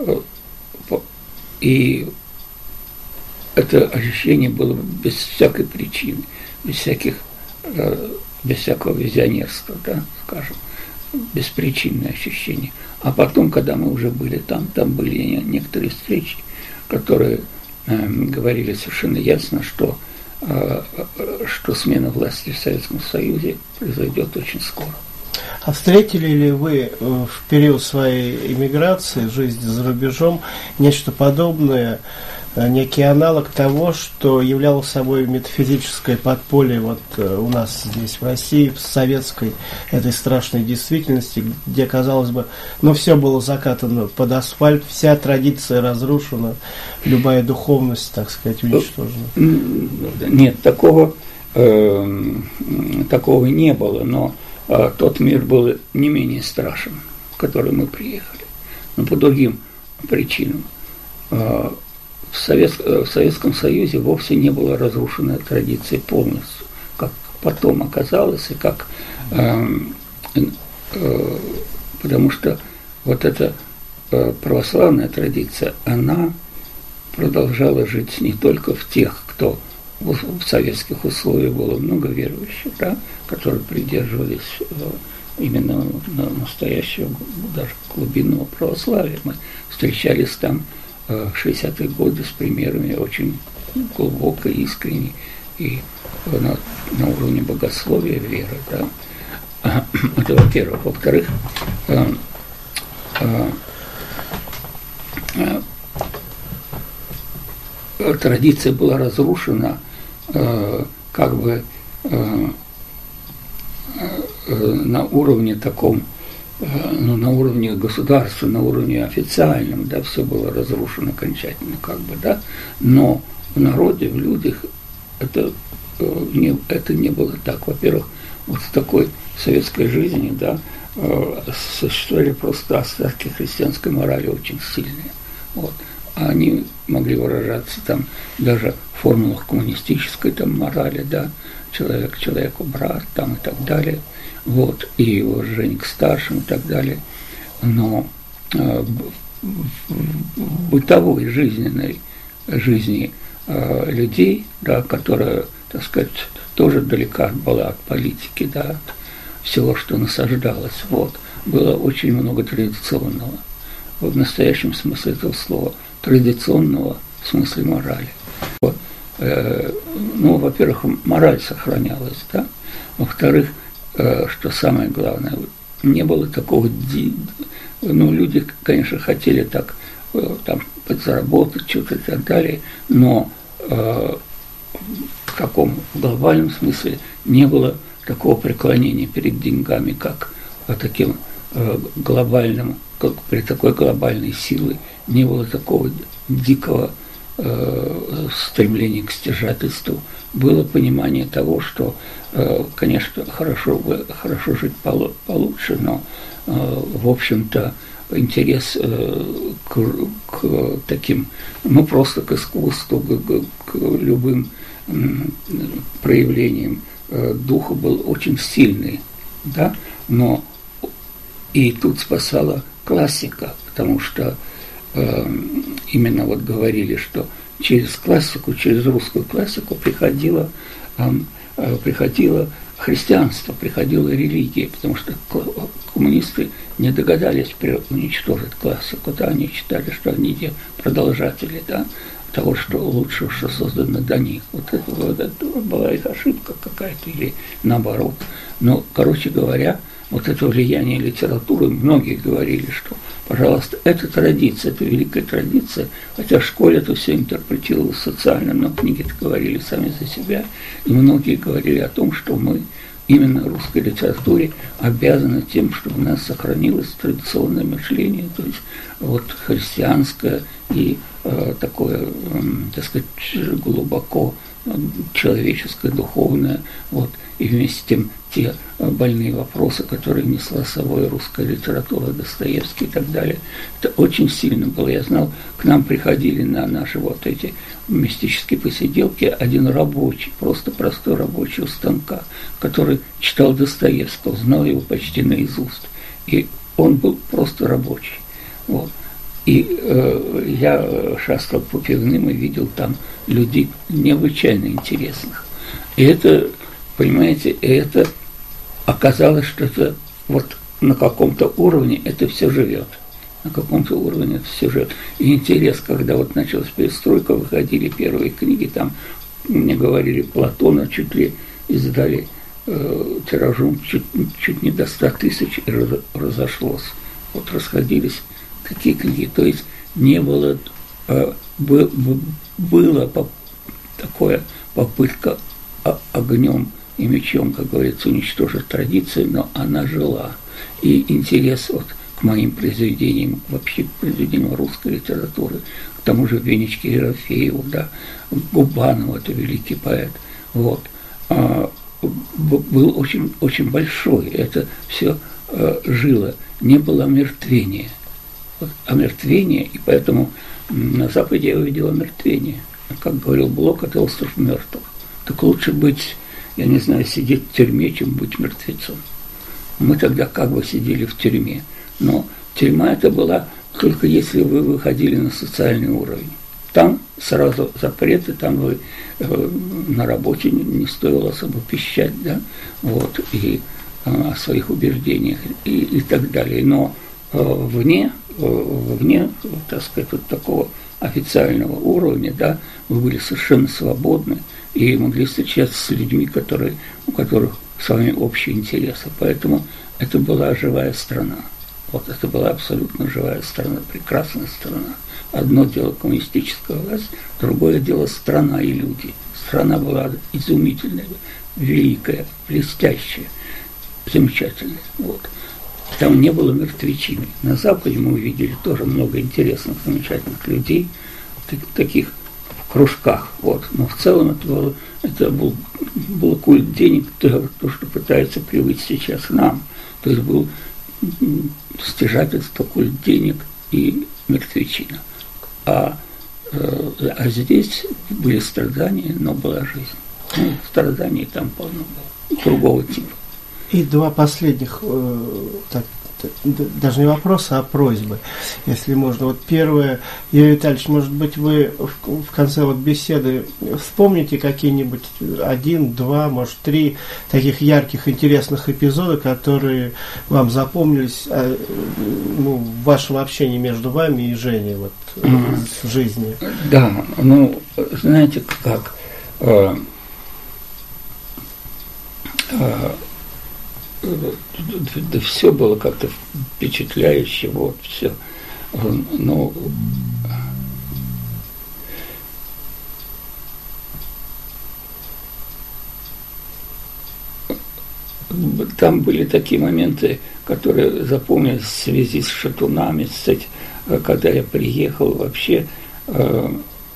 И это ощущение было без всякой причины, без всяких, без всякого визионерства, да, скажем, беспричинное ощущение. А потом, когда мы уже были там, там были некоторые встречи, которые говорили совершенно ясно, что, что смена власти в Советском Союзе произойдет очень скоро. А встретили ли вы в период своей эмиграции, жизни за рубежом, нечто подобное, некий аналог того, что являло собой метафизическое подполье вот у нас здесь, в России, в советской этой страшной действительности, где, казалось бы, ну, все было закатано под асфальт, вся традиция разрушена, любая духовность, так сказать, уничтожена? Нет, такого, э, такого не было, но э, тот мир был не менее страшен, в который мы приехали, но по другим причинам. Э, В, Совет, в Советском Союзе вовсе не было разрушенной традиции полностью, как потом оказалось, и как э, э, потому что вот эта э, православная традиция, она продолжала жить не только в тех, кто в, в советских условиях было много верующих, да, которые придерживались э, именно настоящего, даже глубинного православия. Мы встречались там в шестидесятые годы с примерами очень глубокой, искренней и на, на уровне богословия, веры. Да. Это во-первых. Во-вторых, э, э, э, традиция была разрушена э, как бы э, э, на уровне таком, ну, на уровне государства, на уровне официальном, да, все было разрушено окончательно, как бы, да, но в народе, в людях это, не, это не было так. Во-первых, вот в такой советской жизни, да, существовали просто остатки христианской морали очень сильные, вот. Они могли выражаться там даже в формулах коммунистической там морали, да, человек человеку брат, там и так далее. Вот, и уважение к старшим и так далее. Но э, в бытовой жизненной жизни э, людей, да, которая, так сказать, тоже далека была от политики, да, от всего, что насаждалось, вот, было очень много традиционного, в настоящем смысле этого слова, традиционного в смысле морали. Вот. Э, ну, во-первых, мораль сохранялась, да, во-вторых, что самое главное, не было такого, ну, люди, конечно, хотели так, там, подзаработать, что-то и так далее, но э, в каком глобальном смысле не было такого преклонения перед деньгами, как таким глобальным, как при такой глобальной силе не было такого дикого э, стремления к стяжательству. Было понимание того, что, э, конечно, хорошо, хорошо жить получше, но, э, в общем-то, интерес э, к, к таким, ну, просто к искусству, к, к любым э, проявлениям э, духа был очень сильный, да, но и тут спасала классика, потому что э, именно вот говорили, что через классику, через русскую классику приходило, э, э, приходило христианство, приходила религия, потому что коммунисты не догадались уничтожить классику, да, они считали, что они те продолжатели, да, того, что лучшего, что создано до них. Вот это, вот это была их ошибка какая-то или наоборот. Но, короче говоря, вот это влияние литературы, многие говорили, что, пожалуйста, это традиция, это великая традиция, хотя в школе это все интерпретировалось социально, но книги-то говорили сами за себя, и многие говорили о том, что мы именно русской литературе обязаны тем, чтобы у нас сохранилось традиционное мышление, то есть вот христианское и э, такое, э, так сказать, глубоко человеческое, духовное, вот, и вместе с тем те больные вопросы, которые несла с собой русская литература, Достоевский и так далее. Это очень сильно было. Я знал, к нам приходили на наши вот эти мистические посиделки один рабочий, просто простой рабочий у станка, который читал Достоевского, знал его почти наизусть. И он был просто рабочий. Вот. И э, я шастал по пивным и видел там людей необычайно интересных. И это, понимаете, это оказалось, что это вот на каком-то уровне это все живет. На каком-то уровне это все живет. И интерес, когда вот началась перестройка, выходили первые книги, там мне говорили, Платона чуть ли издали э, тиражом чуть, чуть не до ста тысяч и раз, разошлось. Вот расходились такие книги. То есть не было, э, бы, было поп, такое попытка огнем и мечом, как говорится, уничтожить традицию, но она жила. И интерес вот к моим произведениям, вообще к произведениям русской литературы, к тому же Венечке Ерофееву, да, Губанову, это великий поэт, вот, а, был очень, очень большой. Это все а, жило, не было омертвения. Вот, омертвение, и поэтому на Западе я увидел омертвение. Как говорил Блок, это остров мертвых. Так лучше быть, я не знаю, сидеть в тюрьме, чем быть мертвецом. Мы тогда как бы сидели в тюрьме. Но тюрьма это была только если вы выходили на социальный уровень. Там сразу запреты, там вы э, на работе не, не стоило особо пищать, да, вот, и э, о своих убеждениях и, и так далее. Но э, вне, э, вне, так сказать, вот такого официального уровня, да, вы были совершенно свободны и могли встречаться с людьми, которые, у которых с вами общие интересы. Поэтому это была живая страна. Вот это была абсолютно живая страна, прекрасная страна. Одно дело коммунистическая власть, другое дело страна и люди. Страна была изумительная, великая, блестящая, замечательная. Вот. Там не было мертвечины. На Западе мы увидели тоже много интересных, замечательных людей, таких в кружках. Вот. Но в целом это, было, это был, был культ денег, то, то, что пытается привить сейчас к нам. То есть был стяжательство, культ денег и мертвечина. А, э, а здесь были страдания, но была жизнь. Ну, страданий там полно было, другого типа. И два последних, э, так, даже не вопроса, а просьбы, если можно. Вот первое, Юрий Витальевич, может быть, вы в, в конце вот беседы вспомните какие-нибудь один, два, может, три таких ярких, интересных эпизода, которые вам запомнились, э, ну, в вашем общении между вами и Женей вот, mm-hmm. в жизни. Да, ну, знаете, как... Э, э, да все было как-то впечатляюще, вот, все. Но там были такие моменты, которые запомнились в связи с шатунами, с этим, когда я приехал, вообще э,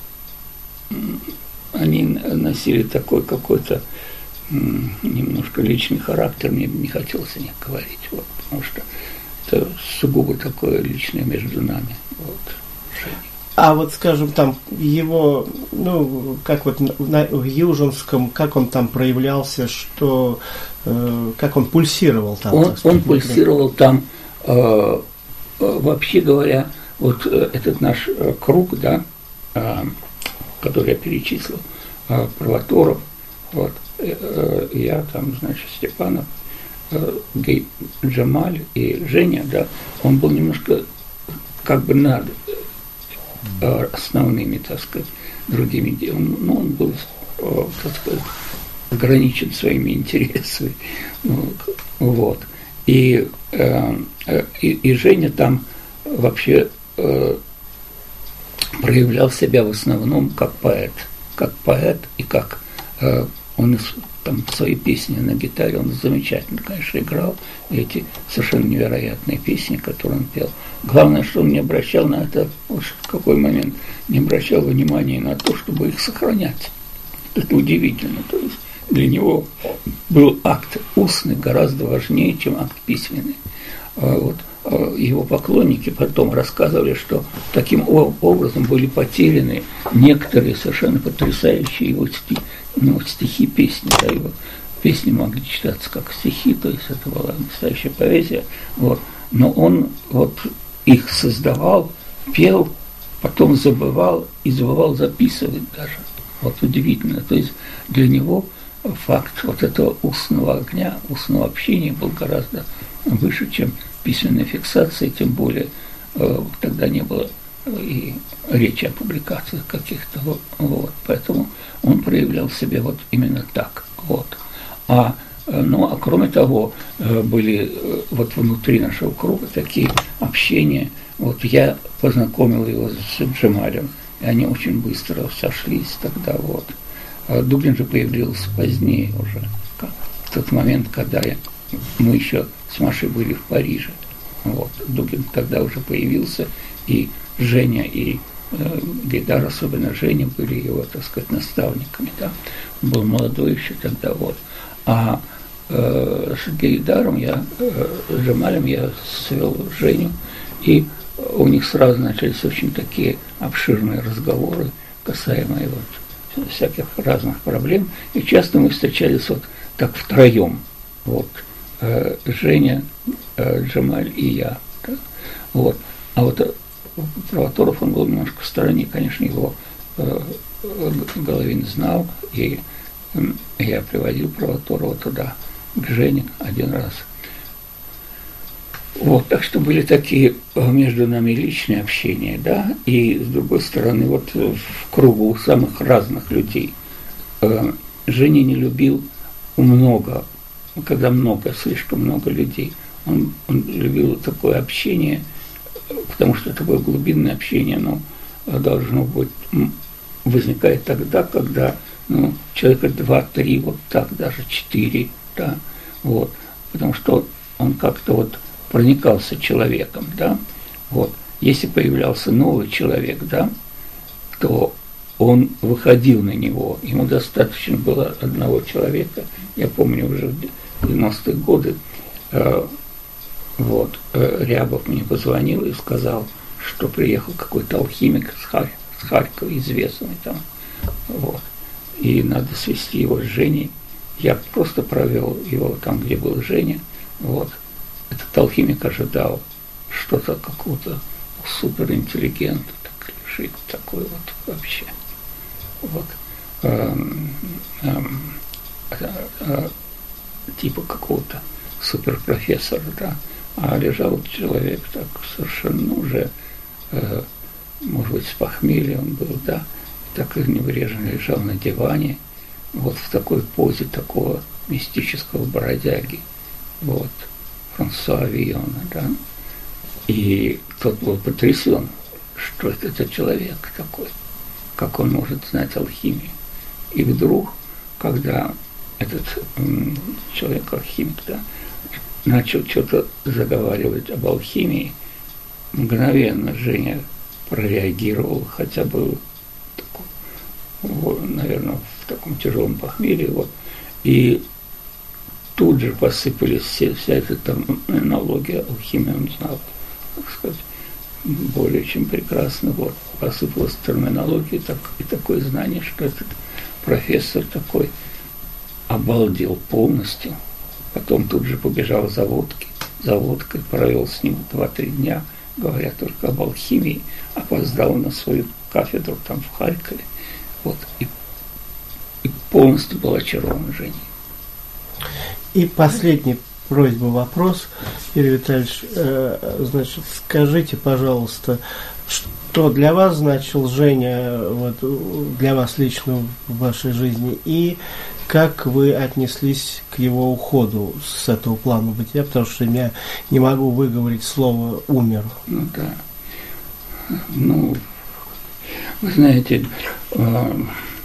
они носили такой какой-то немножко личный характер, мне не хотелось о них говорить, вот, потому что это сугубо такое личное между нами. Вот. А вот, скажем, там его, ну, как вот на, в Южинском, как он там проявлялся, что, э, как он пульсировал там? Он, он пульсировал там, э, вообще говоря, вот этот наш круг, да, э, который я перечислил, э, Провоторов, вот, э, я там, значит, Степанов, э, Джамаль и Женя, да, он был немножко как бы над основными, так сказать, другими делами. Но он был, так сказать, ограничен своими интересами. Ну, вот. И, э, и, и Женя там вообще э, проявлял себя в основном как поэт. Как поэт и как э, он там свои песни на гитаре, он замечательно, конечно, играл. И эти совершенно невероятные песни, которые он пел. Главное, что он не обращал на это, в какой момент, не обращал внимания на то, чтобы их сохранять. Это удивительно. То есть для него был акт устный гораздо важнее, чем акт письменный. Вот. Его поклонники потом рассказывали, что таким образом были потеряны некоторые совершенно потрясающие его стихи, ну, стихи, песни. Да, его песни могли читаться как стихи, то есть это была настоящая поэзия. Вот. Но он вот их создавал, пел, потом забывал и забывал записывать даже. Вот удивительно. То есть для него факт вот этого устного огня, устного общения был гораздо выше, чем письменная фиксация, тем более э, тогда не было и речи о публикациях каких-то. Вот, вот. Поэтому он проявлял себя вот именно так. Вот. А, ну, а кроме того, были вот внутри нашего круга такие общения. Вот я познакомил его с Джамалем, и они очень быстро сошлись тогда. Вот. Дугин же появился позднее уже, в тот момент, когда я, мы еще с Машей были в Париже. Вот. Дугин тогда уже появился, и Женя, и э, Гайдар, особенно Женя, были его, так сказать, наставниками. Да? Он был молодой еще тогда. Вот. А э, с Гайдаром я, э, с Джамалем я свел Женю, и у них сразу начались очень такие обширные разговоры, касаемые вот всяких разных проблем. И часто мы встречались вот так втроем. Вот. Э, Женя, э, Джамаль и я. Да? Вот. А вот Провоторов, он был немножко в стороне, конечно, его э, Головин знал, и э, я приводил Провоторова туда, к Жене один раз. Вот, так что были такие между нами личные общения, да, и с другой стороны, вот в кругу самых разных людей. Э, Женя не любил много, когда много, слишком много людей. Он, он любил такое общение, потому что такое глубинное общение, оно должно быть, возникает тогда, когда, ну, человека два-три, вот так, даже четыре, да, вот, потому что он как-то вот проникался человеком, да, вот, если появлялся новый человек, да, то он выходил на него, ему достаточно было одного человека, я помню уже в девяностые годы, э, вот, э, Рябов мне позвонил и сказал, что приехал какой-то алхимик с, Хар- с Харькова, известный там, вот, и надо свести его с Женей. Я просто провел его там, где был Женя, вот. Этот алхимик ожидал что-то, какого-то суперинтеллигента, так лежит, такой вот вообще. Вот. Эм, эм, э, э, типа какого-то суперпрофессора, да. А лежал человек так совершенно уже, э, может быть, с похмелья он был, да, так и небрежно лежал на диване, вот в такой позе такого мистического бродяги, вот, Франсуа Вийона, да. И тот был потрясен, что это за человек такой, как он может знать алхимию. И вдруг, когда этот м, человек-алхимик, да, начал что-то заговаривать об алхимии, мгновенно Женя прореагировал, хотя бы, таком, наверное, в таком тяжелом похмелье, вот, и тут же посыпались все, вся эта терминология алхимии, он знал, так сказать, более чем прекрасно, вот, посыпалась терминология, так, и такое знание, что этот профессор такой обалдел полностью, потом тут же побежал за водки, за водкой, провел с ним два-три дня, говоря только об алхимии, опоздал на свою кафедру там в Харькове, вот, и, и полностью был очарован Женей. И последний просьба, вопрос, Юрий Витальевич, э, значит, скажите, пожалуйста, что для вас значил Женя, вот, для вас лично в вашей жизни, и как вы отнеслись к его уходу с этого плана бытия, потому что я не могу выговорить слово «умер». Ну да. Ну, вы знаете, э,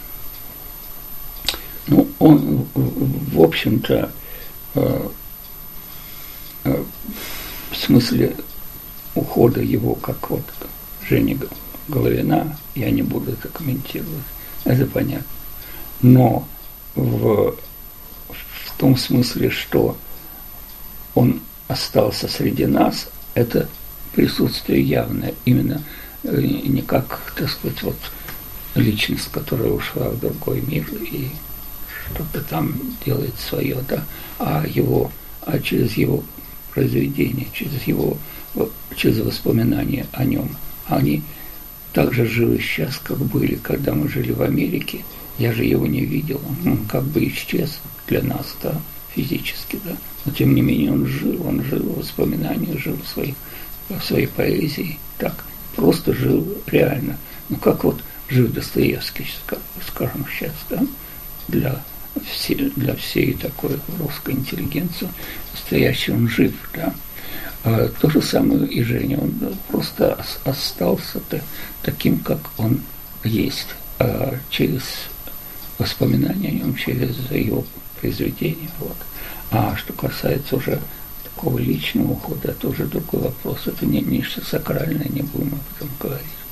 ну, он, в общем-то, э, э, в смысле ухода его, как вот Жени Головина, я не буду это комментировать, это понятно. Но в, в том смысле, что он остался среди нас, это присутствие явное, именно не как, так сказать, вот личность, которая ушла в другой мир и что-то там делает свое, да, а его, а через его произведения, через его, через воспоминания о нем, они так же живы сейчас, как были, когда мы жили в Америке. Я же его не видел, он как бы исчез для нас, да, физически, да, но тем не менее он жил, он жил в воспоминаниях, жил в своей, в своей поэзии, так, просто жил реально, ну как вот жив Достоевский, скажем сейчас, да, для всей, для всей такой русской интеллигенции, настоящий он жив, да. А то же самое и Женя, он просто остался таким, как он есть, а через воспоминания о нем, через его произведения. Вот. А что касается уже такого личного ухода, это уже другой вопрос. Это не нечто сакральное, не будем об этом говорить.